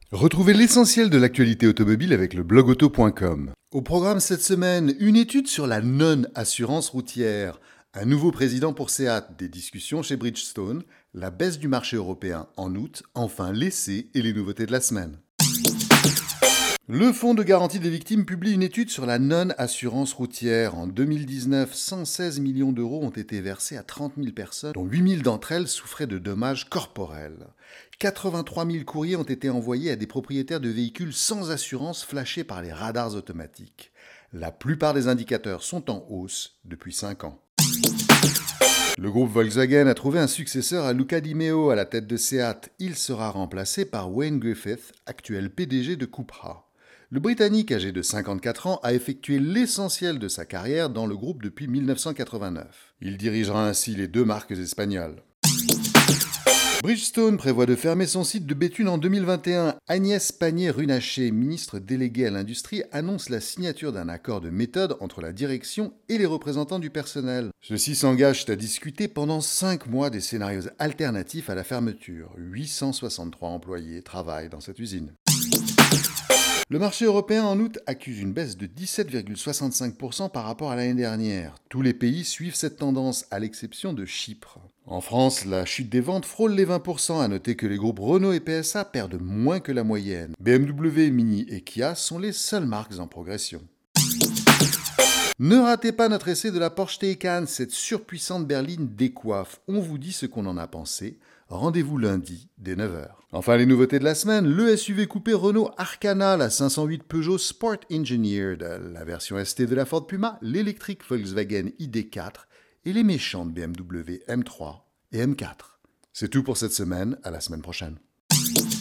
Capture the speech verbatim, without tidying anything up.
Retrouvez l'essentiel de l'actualité automobile avec le blog auto point com. Au programme cette semaine, une étude sur la non-assurance routière, un nouveau président pour Seat, des discussions chez Bridgestone, la baisse du marché européen en août, enfin l'essai et les nouveautés de la semaine. Le Fonds de garantie des victimes publie une étude sur la non-assurance routière. En deux mille dix-neuf, cent seize millions d'euros ont été versés à trente mille personnes, dont huit mille d'entre elles souffraient de dommages corporels. quatre-vingt-trois mille courriers ont été envoyés à des propriétaires de véhicules sans assurance flashés par les radars automatiques. La plupart des indicateurs sont en hausse depuis cinq ans. Le groupe Volkswagen a trouvé un successeur à Luca Di Meo à la tête de Seat. Il sera remplacé par Wayne Griffith, actuel P D G de Cupra. Le Britannique, âgé de cinquante-quatre ans, a effectué l'essentiel de sa carrière dans le groupe depuis mille neuf cent quatre-vingt-neuf. Il dirigera ainsi les deux marques espagnoles. Bridgestone prévoit de fermer son site de Béthune en deux mille vingt et un. Agnès Pannier-Runacher, ministre déléguée à l'industrie, annonce la signature d'un accord de méthode entre la direction et les représentants du personnel. Ceux-ci s'engagent à discuter pendant cinq mois des scénarios alternatifs à la fermeture. huit cent soixante-trois employés travaillent dans cette usine. Le marché européen en août accuse une baisse de dix-sept virgule soixante-cinq pour cent par rapport à l'année dernière. Tous les pays suivent cette tendance, à l'exception de Chypre. En France, la chute des ventes frôle les vingt pour cent. À noter que les groupes Renault et P S A perdent moins que la moyenne. B M W, Mini et Kia sont les seules marques en progression. Ne ratez pas notre essai de la Porsche Taycan, cette surpuissante berline décoiffe. On vous dit ce qu'on en a pensé. Rendez-vous lundi dès neuf heures. Enfin, les nouveautés de la semaine, le S U V coupé Renault Arcana, la cinq cent huit Peugeot Sport Engineered, la version S T de la Ford Puma, l'électrique Volkswagen I D quatre et les méchantes B M W M trois et M quatre. C'est tout pour cette semaine, à la semaine prochaine.